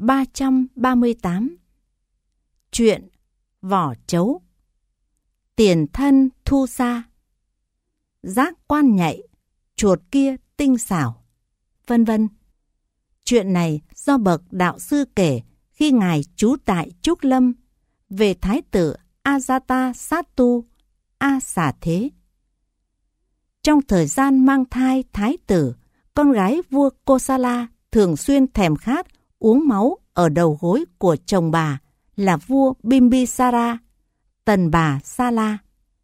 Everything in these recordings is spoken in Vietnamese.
338. Chuyện vỏ trấu. Tiền thân thu xa. Giác quan nhạy, chuột kia tinh xảo, vân vân. Chuyện này do bậc đạo sư kể khi ngài trú tại Trúc Lâm về thái tử Ajatasattu A Xà Thế. Trong thời gian mang thai thái tử, con gái vua Kosala thường xuyên thèm khát uống máu ở đầu gối của chồng bà là vua Bimbisara, tần bà Sala.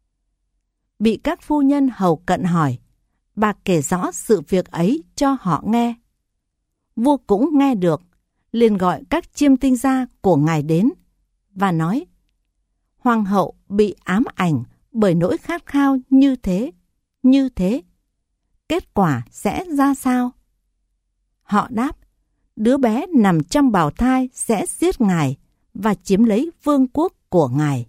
Bị các phu nhân hầu cận hỏi, bà kể rõ sự việc ấy cho họ nghe. Vua cũng nghe được, liền gọi các chiêm tinh gia của ngài đến và nói: Hoàng hậu bị ám ảnh bởi nỗi khát khao như thế. Kết quả sẽ ra sao? Họ đáp: đứa bé nằm trong bào thai sẽ giết ngài và chiếm lấy vương quốc của ngài.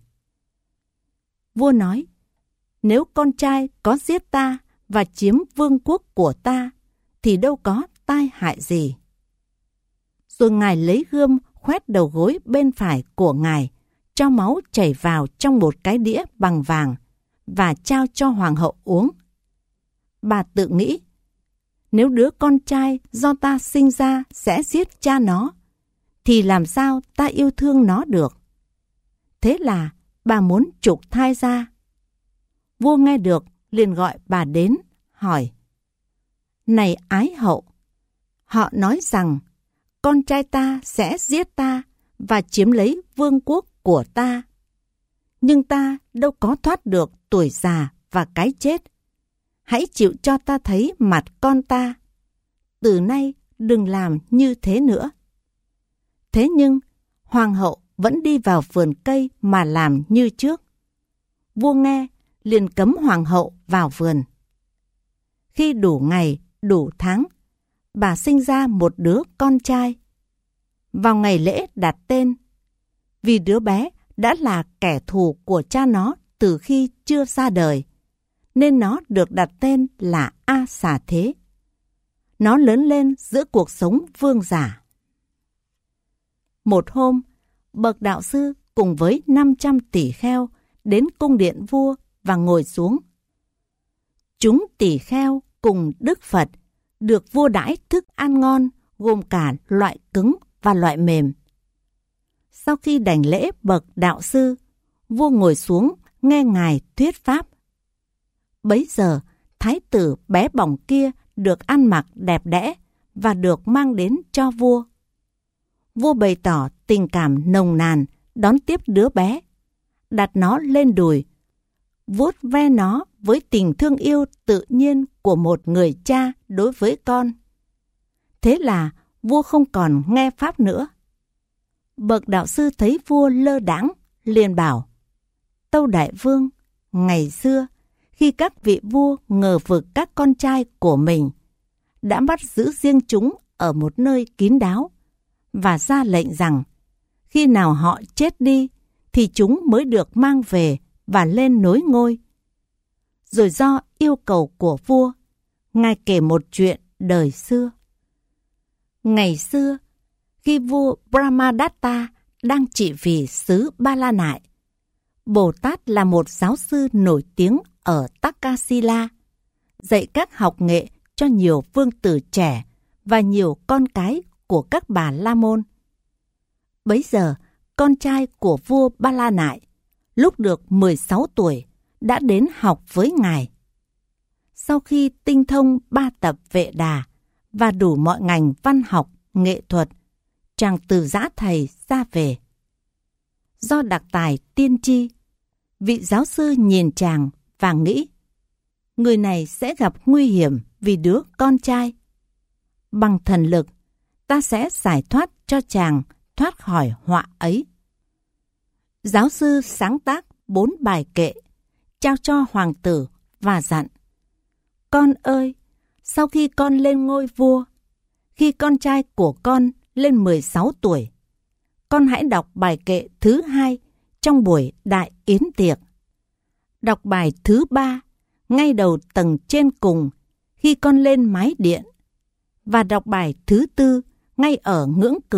Vua nói: nếu con trai có giết ta và chiếm vương quốc của ta thì đâu có tai hại gì. Rồi ngài lấy gươm khoét đầu gối bên phải của ngài, cho máu chảy vào trong một cái đĩa bằng vàng và trao cho hoàng hậu uống. Bà tự nghĩ: nếu đứa con trai do ta sinh ra sẽ giết cha nó, thì làm sao ta yêu thương nó được? Thế là bà muốn trục thai ra. Vua nghe được liền gọi bà đến, hỏi: này ái hậu, họ nói rằng con trai ta sẽ giết ta và chiếm lấy vương quốc của ta. Nhưng ta đâu có thoát được tuổi già và cái chết. Hãy chịu cho ta thấy mặt con ta. Từ nay đừng làm như thế nữa. Thế nhưng hoàng hậu vẫn đi vào vườn cây mà làm như trước. Vua nghe liền cấm hoàng hậu vào vườn. Khi đủ ngày, đủ tháng, bà sinh ra một đứa con trai. Vào ngày lễ đặt tên, vì đứa bé đã là kẻ thù của cha nó từ khi chưa ra đời, nên nó được đặt tên là A Xà Thế. Nó lớn lên giữa cuộc sống vương giả. Một hôm, bậc đạo sư cùng với 500 tỷ kheo đến cung điện vua và ngồi xuống. Chúng tỷ kheo cùng Đức Phật được vua đãi thức ăn ngon gồm cả loại cứng và loại mềm. Sau khi đảnh lễ bậc đạo sư, vua ngồi xuống nghe ngài thuyết pháp. Bấy giờ, thái tử bé bỏng kia được ăn mặc đẹp đẽ và được mang đến cho vua. Vua bày tỏ tình cảm nồng nàn đón tiếp đứa bé, đặt nó lên đùi, vuốt ve nó với tình thương yêu tự nhiên của một người cha đối với con. Thế là vua không còn nghe pháp nữa. Bậc đạo sư thấy vua lơ đãng, liền bảo: Tâu đại vương, ngày xưa khi các vị vua ngờ vực các con trai của mình, đã bắt giữ riêng chúng ở một nơi kín đáo và ra lệnh rằng khi nào họ chết đi thì chúng mới được mang về và lên nối ngôi. Rồi do yêu cầu của vua, ngài kể một chuyện đời xưa. Ngày xưa, khi vua Brahmadatta đang trị vì xứ Ba La Nại, Bồ Tát là một giáo sư nổi tiếng ở Takasila, dạy các học nghệ cho nhiều vương tử trẻ và nhiều con cái của các bà La Môn. Bấy giờ, con trai của vua Ba La Nại, lúc được 16 tuổi, đã đến học với ngài. Sau khi tinh thông 3 tập Vệ Đà và đủ mọi ngành văn học, nghệ thuật, chàng từ giã thầy ra về. Do đặc tài tiên tri, vị giáo sư nhìn chàng và nghĩ: người này sẽ gặp nguy hiểm vì đứa con trai. Bằng thần lực, ta sẽ giải thoát cho chàng thoát khỏi họa ấy. Giáo sư sáng tác 4 bài kệ, trao cho hoàng tử và dặn: con ơi, sau khi con lên ngôi vua, khi con trai của con lên 16 tuổi, con hãy đọc bài kệ thứ 2 trong buổi đại yến tiệc. Đọc bài thứ 3 ngay đầu tầng trên cùng khi con lên mái điện, và đọc bài thứ 4 ngay ở ngưỡng cửa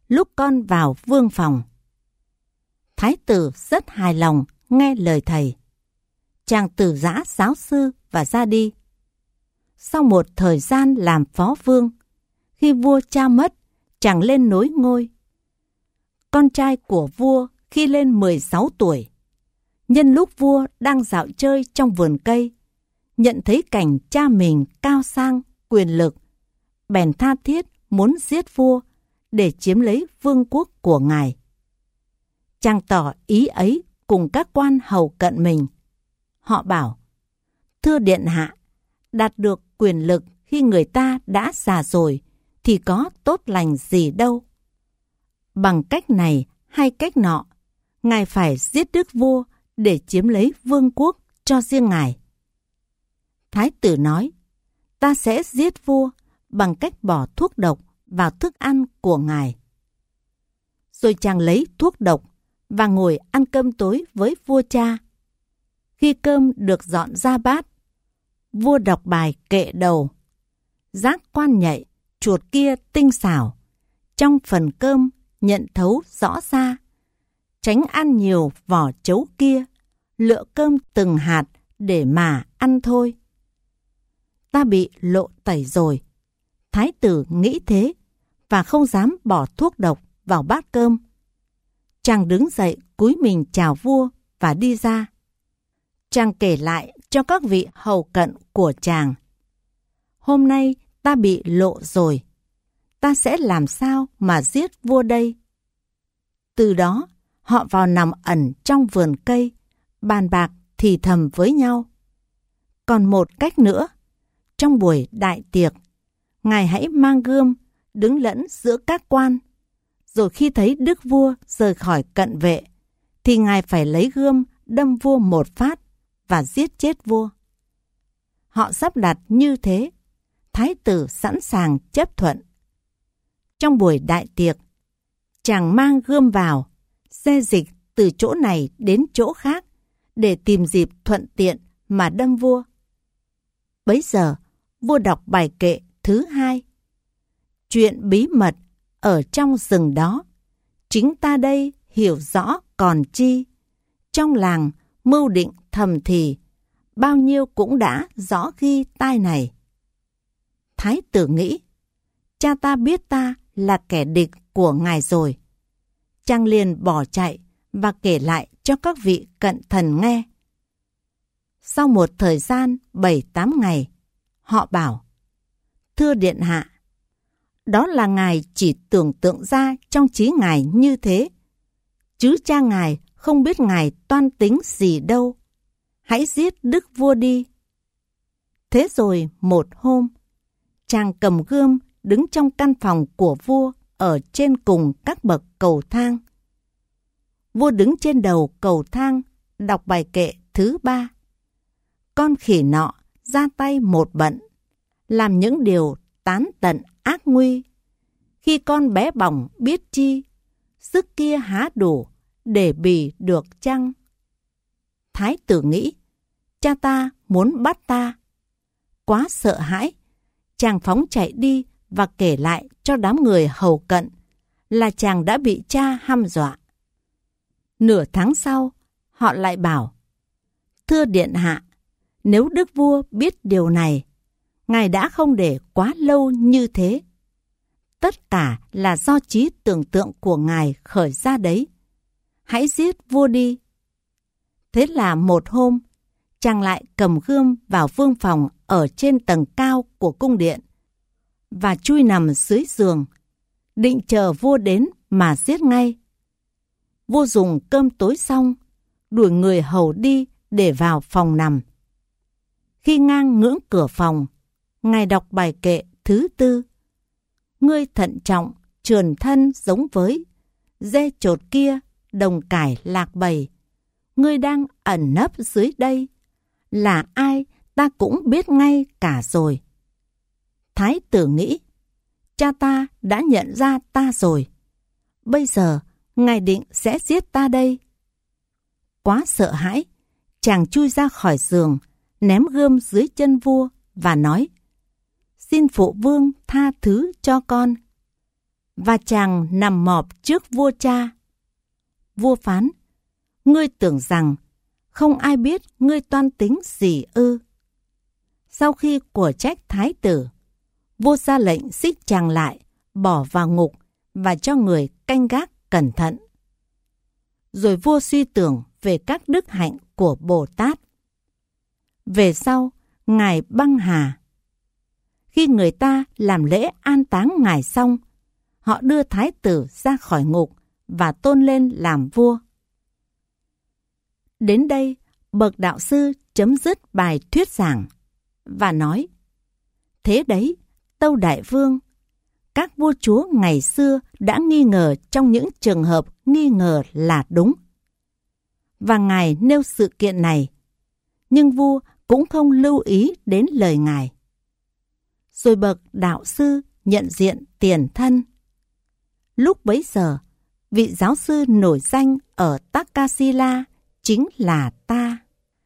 lúc con vào vương phòng. Thái tử rất hài lòng nghe lời thầy. Chàng từ giã giáo sư và ra đi. Sau một thời gian làm phó vương, khi vua cha mất, chàng lên nối ngôi. Con trai của vua khi lên 16 tuổi, nhân lúc vua đang dạo chơi trong vườn cây, nhận thấy cảnh cha mình cao sang, quyền lực, bèn tha thiết muốn giết vua để chiếm lấy vương quốc của ngài. Chàng tỏ ý ấy cùng các quan hầu cận mình. Họ bảo: thưa điện hạ, đạt được quyền lực khi người ta đã già rồi thì có tốt lành gì đâu. Bằng cách này hay cách nọ, ngài phải giết đức vua để chiếm lấy vương quốc cho riêng ngài. Thái tử nói: ta sẽ giết vua bằng cách bỏ thuốc độc vào thức ăn của ngài. Rồi chàng lấy thuốc độc và ngồi ăn cơm tối với vua cha. Khi cơm được dọn ra bát, vua đọc bài kệ đầu: giác quan nhạy, chuột kia tinh xảo, trong phần cơm nhận thấu rõ ra, tránh ăn nhiều vỏ trấu kia, lựa cơm từng hạt để mà ăn thôi. Ta bị lộ tẩy rồi. Thái tử nghĩ thế và không dám bỏ thuốc độc vào bát cơm. Chàng đứng dậy cúi mình chào vua và đi ra. Chàng kể lại cho các vị hầu cận của chàng: hôm nay ta bị lộ rồi, ta sẽ làm sao mà giết vua đây? Từ đó họ vào nằm ẩn trong vườn cây, bàn bạc thì thầm với nhau. Còn một cách nữa, trong buổi đại tiệc, ngài hãy mang gươm đứng lẫn giữa các quan, rồi khi thấy đức vua rời khỏi cận vệ thì ngài phải lấy gươm đâm vua một phát và giết chết vua. Họ sắp đặt như thế, thái tử sẵn sàng chấp thuận. Trong buổi đại tiệc, chàng mang gươm vào, xê dịch từ chỗ này đến chỗ khác để tìm dịp thuận tiện mà đâm vua. Bấy giờ, vua đọc bài kệ thứ 2. Chuyện bí mật ở trong rừng đó, chính ta đây hiểu rõ còn chi. Trong làng mưu định thầm thì, bao nhiêu cũng đã rõ ghi tai này. Thái tử nghĩ: cha ta biết ta là kẻ địch của ngài rồi. Chàng liền bỏ chạy và kể lại cho các vị cận thần nghe. Sau một thời gian 7-8 ngày, họ bảo: thưa điện hạ, đó là ngài chỉ tưởng tượng ra trong trí ngài như thế, chứ cha ngài không biết ngài toan tính gì đâu. Hãy giết đức vua đi. Thế rồi một hôm, chàng cầm gươm đứng trong căn phòng của vua ở trên cùng các bậc cầu thang. Vua đứng trên đầu cầu thang đọc bài kệ thứ 3. Con khỉ nọ ra tay một bận, làm những điều tán tận ác nguy. Khi con bé bỏng biết chi, sức kia há đủ để bì được chăng? Thái tử nghĩ: cha ta muốn bắt ta. Quá sợ hãi, chàng phóng chạy đi và kể lại cho đám người hầu cận là chàng đã bị cha hăm dọa. Nửa tháng sau, họ lại bảo: thưa điện hạ, nếu đức vua biết điều này, ngài đã không để quá lâu như thế. Tất cả là do trí tưởng tượng của ngài khởi ra đấy. Hãy giết vua đi. Thế là một hôm, chàng lại cầm gươm vào vương phòng ở trên tầng cao của cung điện và chui nằm dưới giường, định chờ vua đến mà giết ngay. Vua dùng cơm tối xong, đuổi người hầu đi để vào phòng nằm. Khi ngang ngưỡng cửa phòng, ngài đọc bài kệ thứ 4. Ngươi thận trọng, trườn thân giống với dê chột kia, đồng cải lạc bầy. Ngươi đang ẩn nấp dưới đây, là ai ta cũng biết ngay cả rồi. Thái tử nghĩ: cha ta đã nhận ra ta rồi. Bây giờ, ngài định sẽ giết ta đây. Quá sợ hãi, chàng chui ra khỏi giường, ném gươm dưới chân vua và nói: xin phụ vương tha thứ cho con. và chàng nằm mọp trước vua cha. Vua phán: ngươi tưởng rằng không ai biết ngươi toan tính gì ư? Sau khi của trách thái tử, vua ra lệnh xích chàng lại, bỏ vào ngục và cho người canh gác cẩn thận. Rồi vua suy tưởng về các đức hạnh của Bồ Tát. Về sau, ngài băng hà. Khi người ta làm lễ an táng ngài xong, họ đưa thái tử ra khỏi ngục và tôn lên làm vua. Đến đây, bậc đạo sư chấm dứt bài thuyết giảng và nói: thế đấy, Tâu Đại Vương, các vua chúa ngày xưa đã nghi ngờ trong những trường hợp nghi ngờ là đúng. Và ngài nêu sự kiện này, nhưng vua cũng không lưu ý đến lời ngài. Rồi bậc đạo sư nhận diện tiền thân. Lúc bấy giờ, vị giáo sư nổi danh ở Takasila chính là ta.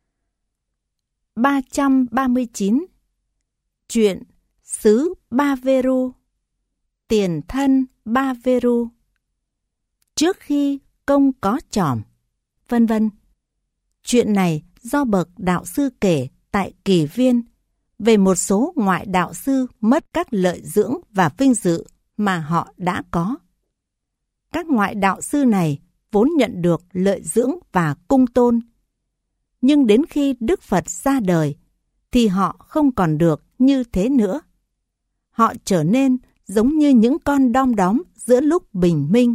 339. Chuyện xứ Baveru. Tiền thân Baveru. Trước khi công có trỏm, vân vân. Chuyện này do bậc đạo sư kể tại Kỳ Viên về một số ngoại đạo sư mất các lợi dưỡng và vinh dự mà họ đã có. Các ngoại đạo sư này vốn nhận được lợi dưỡng và cung tôn, nhưng đến khi Đức Phật ra đời thì họ không còn được như thế nữa. Họ trở nên giống như những con đom đóm giữa lúc bình minh.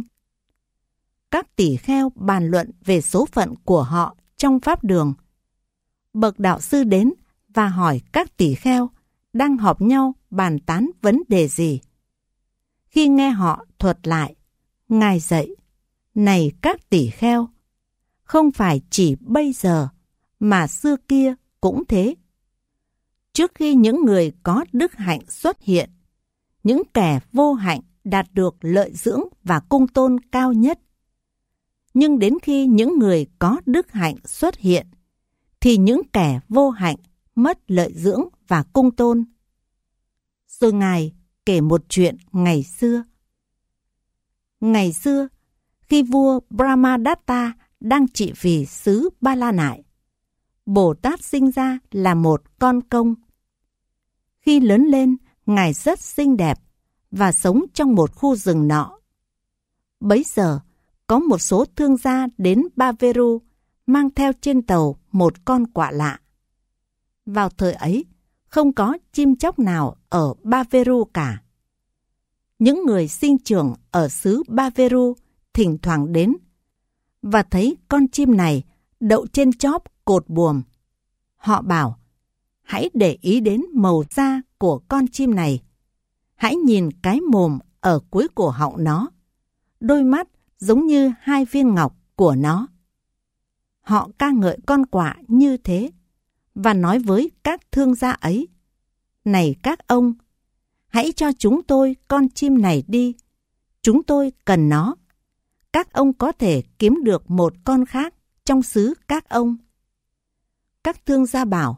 Các tỷ kheo bàn luận về số phận của họ trong pháp đường. Bậc đạo sư đến và hỏi các tỷ kheo đang họp nhau bàn tán vấn đề gì. Khi nghe họ thuật lại, ngài dạy: này các tỷ kheo, không phải chỉ bây giờ mà xưa kia cũng thế. Trước khi những người có đức hạnh xuất hiện, những kẻ vô hạnh đạt được lợi dưỡng và cung tôn cao nhất. Nhưng đến khi những người có đức hạnh xuất hiện, thì những kẻ vô hạnh mất lợi dưỡng và cung tôn. Rồi ngài kể một chuyện ngày xưa. Ngày xưa, khi vua Brahmadatta đang trị vì xứ Ba La Nại, Bồ Tát sinh ra là một con công. Khi lớn lên, ngài rất xinh đẹp và sống trong một khu rừng nọ. Bấy giờ, có một số thương gia đến Baveru mang theo trên tàu một con quạ lạ. Vào thời ấy, không có chim chóc nào ở Baveru cả. Những người sinh trưởng ở xứ Baveru thỉnh thoảng đến và thấy con chim này đậu trên chóp cột buồm. Họ bảo: hãy để ý đến màu da của con chim này. Hãy nhìn cái mồm ở cuối cổ họng nó. Đôi mắt giống như hai viên ngọc của nó. Họ ca ngợi con quạ như thế và nói với các thương gia ấy: này các ông, hãy cho chúng tôi con chim này đi. Chúng tôi cần nó. Các ông có thể kiếm được một con khác trong xứ các ông. Các thương gia bảo: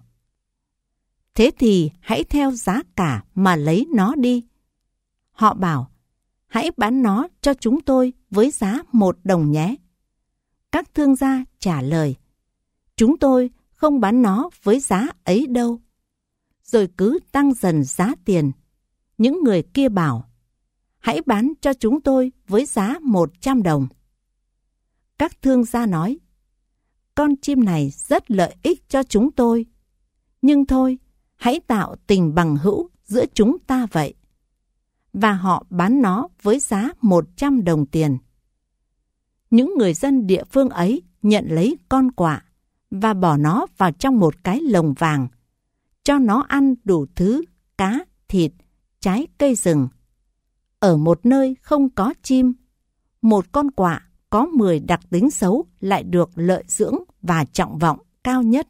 thế thì hãy theo giá cả mà lấy nó đi. Họ bảo: hãy bán nó cho chúng tôi với giá 1 đồng nhé. Các thương gia trả lời: chúng tôi không bán nó với giá ấy đâu. Rồi cứ tăng dần giá tiền. Những người kia bảo: hãy bán cho chúng tôi với giá 100 đồng. Các thương gia nói: con chim này rất lợi ích cho chúng tôi. Nhưng thôi, hãy tạo tình bằng hữu giữa chúng ta vậy. Và họ bán nó với giá 100 đồng tiền. Những người dân địa phương ấy nhận lấy con quạ và bỏ nó vào trong một cái lồng vàng, cho nó ăn đủ thứ cá, thịt, trái cây rừng. Ở một nơi không có chim, một con quạ có 10 đặc tính xấu lại được lợi dưỡng và trọng vọng cao nhất.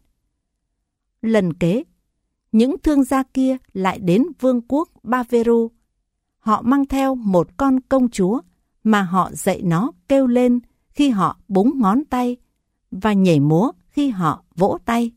Lần kế, những thương gia kia lại đến vương quốc Baveru. Họ mang theo một con công chúa mà họ dạy nó kêu lên khi họ búng ngón tay và nhảy múa khi họ vỗ tay.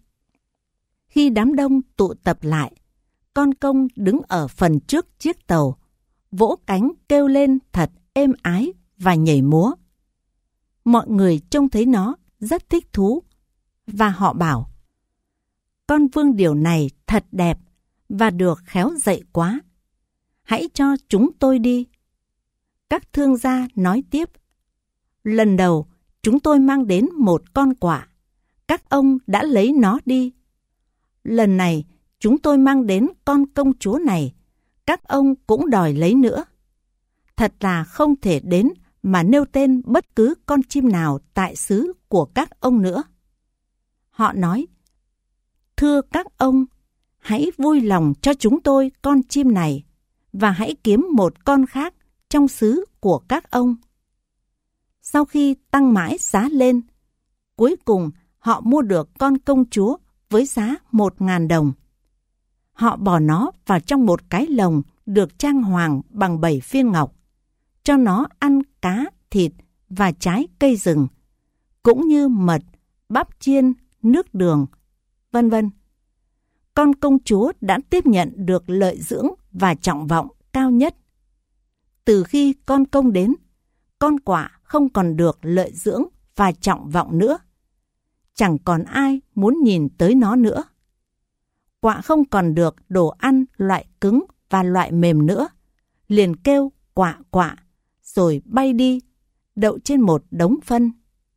Khi đám đông tụ tập lại, con công đứng ở phần trước chiếc tàu, vỗ cánh kêu lên thật êm ái và nhảy múa. Mọi người trông thấy nó rất thích thú và họ bảo: con vương điểu này thật đẹp và được khéo dạy quá. Hãy cho chúng tôi đi. Các thương gia nói tiếp: lần đầu chúng tôi mang đến một con quạ, các ông đã lấy nó đi. Lần này chúng tôi mang đến con công chúa này, các ông cũng đòi lấy nữa. Thật là không thể đến mà nêu tên bất cứ con chim nào tại xứ của các ông nữa. Họ nói: thưa các ông, hãy vui lòng cho chúng tôi con chim này và hãy kiếm một con khác trong xứ của các ông. Sau khi tăng mãi giá lên, cuối cùng họ mua được con công chúa với giá 1.000 đồng. Họ bỏ nó vào trong một cái lồng được trang hoàng bằng 7 viên ngọc, cho nó ăn cá, thịt và trái cây rừng, cũng như mật, bắp chiên, nước đường, vân vân. Con công chúa đã tiếp nhận được lợi dưỡng và trọng vọng cao nhất. Từ khi con công đến, con quạ không còn được lợi dưỡng và trọng vọng nữa. Chẳng còn ai muốn nhìn tới nó nữa. Quạ không còn được đồ ăn loại cứng và loại mềm nữa, liền kêu quạ quạ, rồi bay đi, đậu trên một đống phân.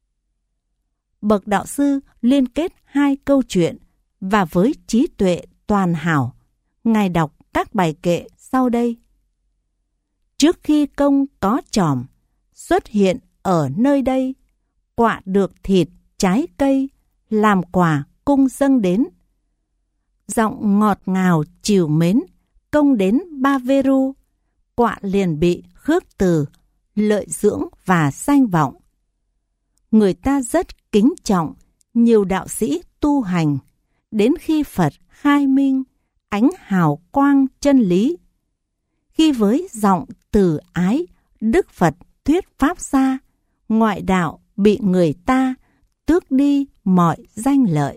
Bậc đạo sư liên kết hai câu chuyện và với trí tuệ toàn hảo, Ngài đọc các bài kệ sau đây. Trước khi công có chòm, xuất hiện ở nơi đây, quạ được thịt, trái cây, làm quà cung dâng đến. Giọng ngọt ngào trìu mến, công đến Ba Vê Ru, quạ liền bị khước từ, lợi dưỡng và sanh vọng. Người ta rất kính trọng nhiều đạo sĩ tu hành, đến khi Phật khai minh, ánh hào quang chân lý. Khi với giọng từ ái, Đức Phật thuyết pháp xa, ngoại đạo bị người ta tước đi mọi danh lợi.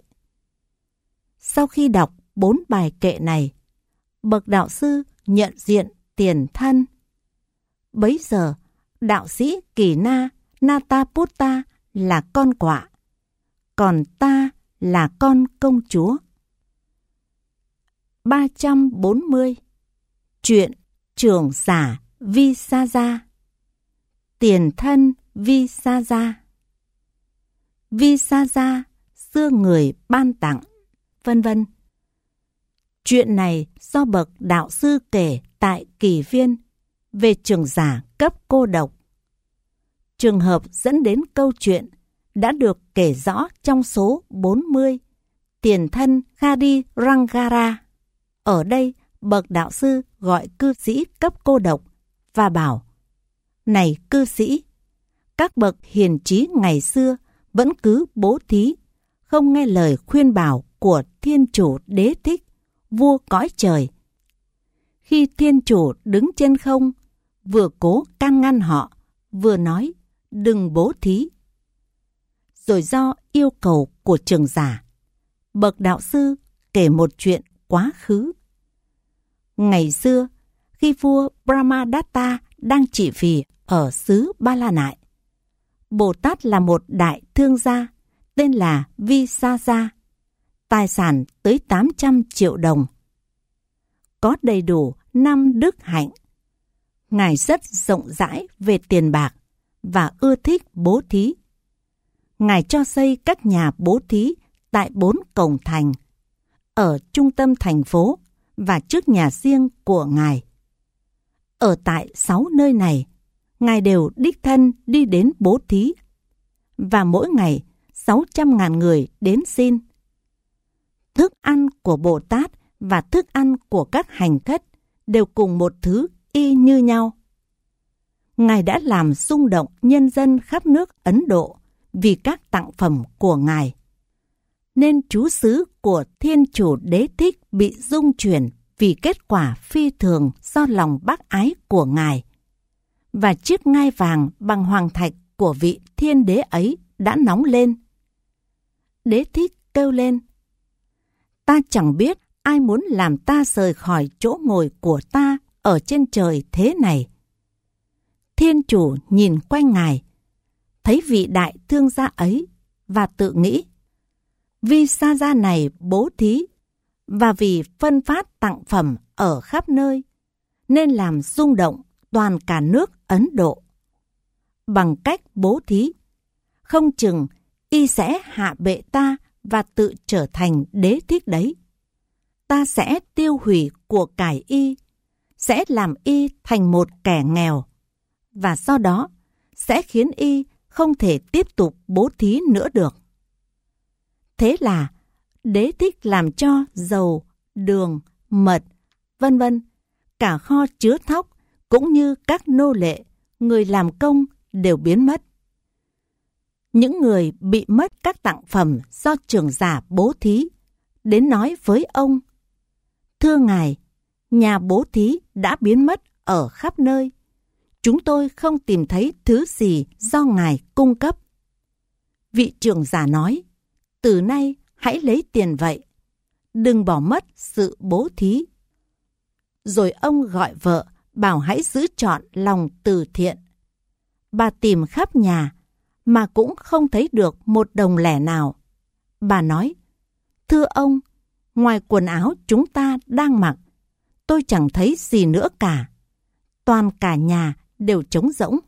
Sau khi đọc 4 bài kệ này, bậc đạo sư nhận diện tiền thân. Bấy giờ, đạo sĩ Kỳ Na Nataputta là con quạ, còn ta là con công chúa. 340. Chuyện trưởng giả Visaja. Tiền thân Visaja. Visaja xưa người ban tặng, vân vân. Chuyện này do bậc đạo sư kể tại Kỳ Viên về trưởng giả cấp cô độc. Trường hợp dẫn đến câu chuyện đã được kể rõ trong số 40, tiền thân Khadi Rangara. Ở đây, bậc đạo sư gọi cư sĩ cấp cô độc và bảo: này cư sĩ, các bậc hiền trí ngày xưa vẫn cứ bố thí, không nghe lời khuyên bảo của Thiên Chủ Đế Thích, vua cõi trời. Khi Thiên Chủ đứng trên không, vừa cố can ngăn họ, vừa nói đừng bố thí. Rồi do yêu cầu của trưởng giả, bậc đạo sư kể một chuyện quá khứ. Ngày xưa, khi vua Brahmadatta đang trị vì ở xứ Ba La Nại, Bồ Tát là một đại thương gia tên là Visaja, tài sản tới 800 triệu đồng. Có đầy đủ 5 đức hạnh. Ngài rất rộng rãi về tiền bạc và ưa thích bố thí. Ngài cho xây các nhà bố thí tại 4 cổng thành, ở trung tâm thành phố và trước nhà riêng của Ngài. Ở tại 6 nơi này, Ngài đều đích thân đi đến bố thí, và mỗi ngày 600.000 người đến xin. Thức ăn của Bồ Tát và thức ăn của các hành khất đều cùng một thứ y như nhau. Ngài đã làm rung động nhân dân khắp nước Ấn Độ vì các tặng phẩm của Ngài. Nên trú xứ của Thiên Chủ Đế Thích bị rung chuyển vì kết quả phi thường do lòng bác ái của Ngài. Và chiếc ngai vàng bằng hoàng thạch của vị thiên đế ấy đã nóng lên. Đế Thích kêu lên: ta chẳng biết ai muốn làm ta rời khỏi chỗ ngồi của ta ở trên trời thế này. Thiên Chủ nhìn quanh Ngài, thấy vị đại thương gia ấy và tự nghĩ, vì sa gia này bố thí và vì phân phát tặng phẩm ở khắp nơi, nên làm rung động toàn cả nước Ấn Độ. Bằng cách bố thí, không chừng y sẽ hạ bệ ta và tự trở thành đế thích đấy. Ta sẽ tiêu hủy của cải y, sẽ làm y thành một kẻ nghèo, và do đó sẽ khiến y không thể tiếp tục bố thí nữa được. Thế là đế thích làm cho dầu, đường, mật, vân vân, cả kho chứa thóc cũng như các nô lệ, người làm công đều biến mất. Những người bị mất các tặng phẩm do trưởng giả bố thí đến nói với ông: thưa ngài, nhà bố thí đã biến mất ở khắp nơi. Chúng tôi không tìm thấy thứ gì do ngài cung cấp. Vị trưởng giả nói: từ nay hãy lấy tiền vậy, đừng bỏ mất sự bố thí. Rồi ông gọi vợ bảo hãy giữ trọn lòng từ thiện. Bà tìm khắp nhà mà cũng không thấy được một đồng lẻ nào. Bà nói: thưa ông, ngoài quần áo chúng ta đang mặc, tôi chẳng thấy gì nữa cả. Toàn cả nhà đều trống rỗng.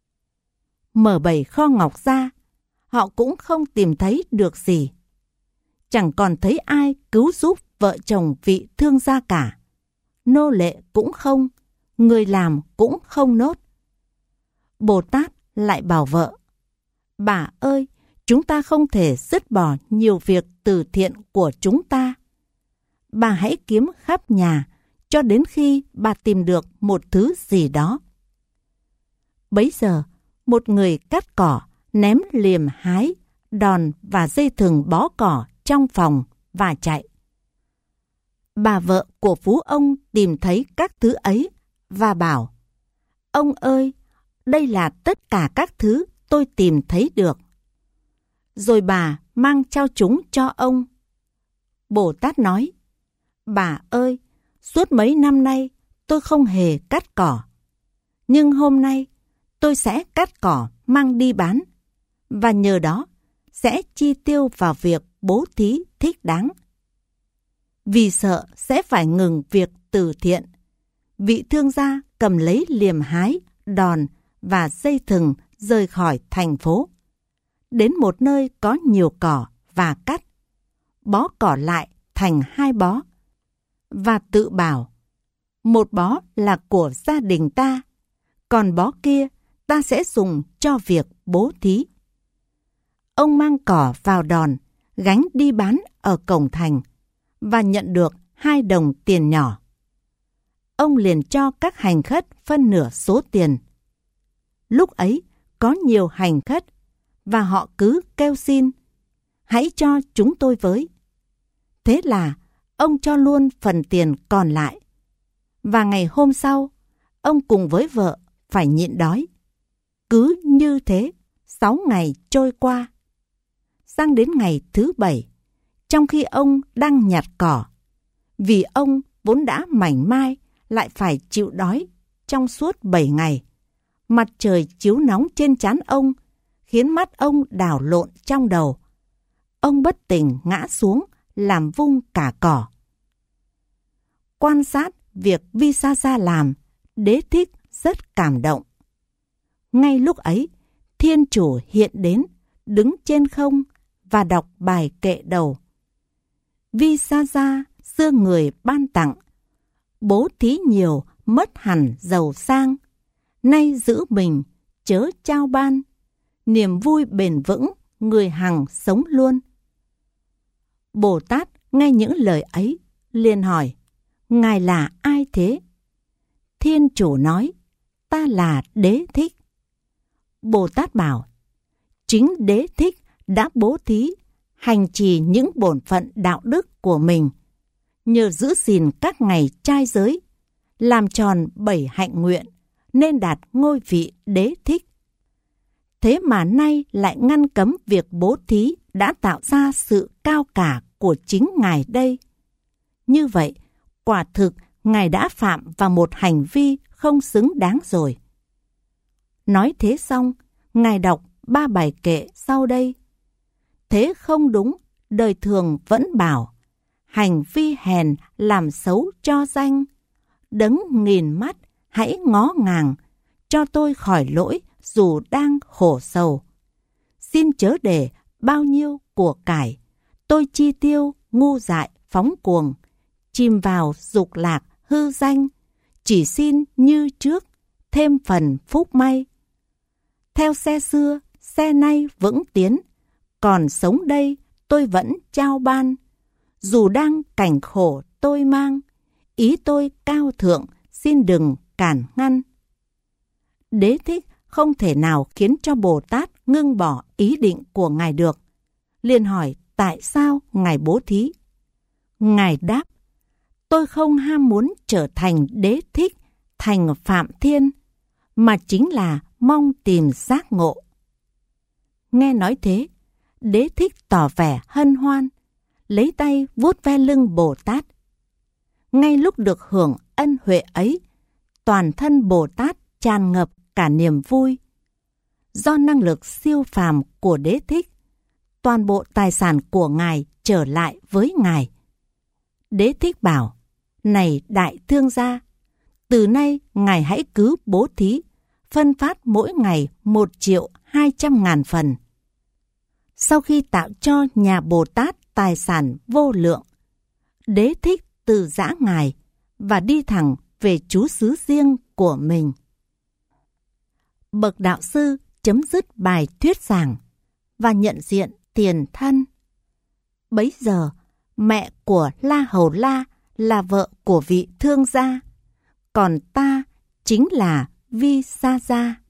Mở bầy kho ngọc ra, họ cũng không tìm thấy được gì. Chẳng còn thấy ai cứu giúp vợ chồng vị thương gia cả. Nô lệ cũng không, người làm cũng không nốt. Bồ Tát lại bảo vợ: bà ơi, chúng ta không thể dứt bỏ nhiều việc từ thiện của chúng ta. Bà hãy kiếm khắp nhà cho đến khi bà tìm được một thứ gì đó. Bấy giờ, một người cắt cỏ ném liềm hái, đòn và dây thừng bó cỏ trong phòng và chạy. Bà vợ của phú ông tìm thấy các thứ ấy và bảo: ông ơi, đây là tất cả các thứ tôi tìm thấy được. Rồi bà mang trao chúng cho ông. Bồ Tát nói: bà ơi, suốt mấy năm nay tôi không hề cắt cỏ, nhưng hôm nay tôi sẽ cắt cỏ mang đi bán, và nhờ đó sẽ chi tiêu vào việc bố thí thích đáng. Vì sợ sẽ phải ngừng việc từ thiện, vị thương gia cầm lấy liềm hái, đòn và dây thừng rời khỏi thành phố, đến một nơi có nhiều cỏ và cắt, bó cỏ lại thành 2 bó, và tự bảo: một bó là của gia đình ta, còn bó kia ta sẽ dùng cho việc bố thí. Ông mang cỏ vào đòn, gánh đi bán ở cổng thành, và nhận được 2 đồng tiền nhỏ. Ông liền cho các hành khất phân nửa số tiền. Lúc ấy có nhiều hành khất, và họ cứ kêu xin: hãy cho chúng tôi với. Thế là ông cho luôn phần tiền còn lại. Và ngày hôm sau, ông cùng với vợ phải nhịn đói. Cứ như thế, 6 ngày trôi qua. Sang đến ngày thứ 7, trong khi ông đang nhặt cỏ, vì ông vốn đã mảnh mai lại phải chịu đói trong suốt 7 ngày, mặt trời chiếu nóng trên trán ông, khiến mắt ông đảo lộn trong đầu. Ông bất tỉnh ngã xuống, làm vung cả cỏ. Quan sát việc Visasa làm, Đế Thích rất cảm động. Ngay lúc ấy, Thiên Chủ hiện đến, đứng trên không và đọc bài kệ đầu. Visasa xưa người ban tặng, bố thí nhiều mất hẳn giàu sang, nay giữ mình chớ trao ban, niềm vui bền vững người hằng sống luôn. Bồ Tát nghe những lời ấy liền hỏi: ngài là ai thế? Thiên Chủ nói: ta là Đế Thích. Bồ Tát bảo: chính Đế Thích đã bố thí, hành trì những bổn phận đạo đức của mình, nhờ giữ gìn các ngày trai giới, làm tròn 7 hạnh nguyện, nên đạt ngôi vị Đế Thích. Thế mà nay lại ngăn cấm việc bố thí đã tạo ra sự cao cả của chính Ngài đây. Như vậy, quả thực Ngài đã phạm vào một hành vi không xứng đáng rồi. Nói thế xong, Ngài đọc 3 bài kệ sau đây. Thế không đúng, đời thường vẫn bảo, hành vi hèn làm xấu cho danh. Đấng nghìn mắt, hãy ngó ngàng, cho tôi khỏi lỗi dù đang khổ sầu. Xin chớ để bao nhiêu của cải, tôi chi tiêu ngu dại phóng cuồng, chìm vào dục lạc hư danh, chỉ xin như trước, thêm phần phúc may. Theo xe xưa, xe nay vững tiến, còn sống đây tôi vẫn trao ban. Dù đang cảnh khổ tôi mang, ý tôi cao thượng, xin đừng cản ngăn. Đế thích không thể nào khiến cho Bồ Tát ngưng bỏ ý định của Ngài được. Liền hỏi tại sao Ngài bố thí. Ngài đáp, tôi không ham muốn trở thành đế thích, thành Phạm Thiên, mà chính là mong tìm giác ngộ. Nghe nói thế, đế thích tỏ vẻ hân hoan, lấy tay vuốt ve lưng Bồ Tát. Ngay lúc được hưởng ân huệ ấy, toàn thân Bồ Tát tràn ngập cả niềm vui. Do năng lực siêu phàm của đế thích, toàn bộ tài sản của Ngài trở lại với Ngài. Đế thích bảo, này đại thương gia, từ nay Ngài hãy cứ bố thí, phân phát mỗi ngày 1.200.000 phần. Sau khi tạo cho nhà Bồ Tát tài sản vô lượng, đế thích từ giã Ngài và đi thẳng về trú xứ riêng của mình. Bậc đạo sư chấm dứt bài thuyết giảng và nhận diện tiền thân. Bấy giờ, mẹ của La Hầu La là vợ của vị thương gia, còn ta chính là Vi Sa Gia.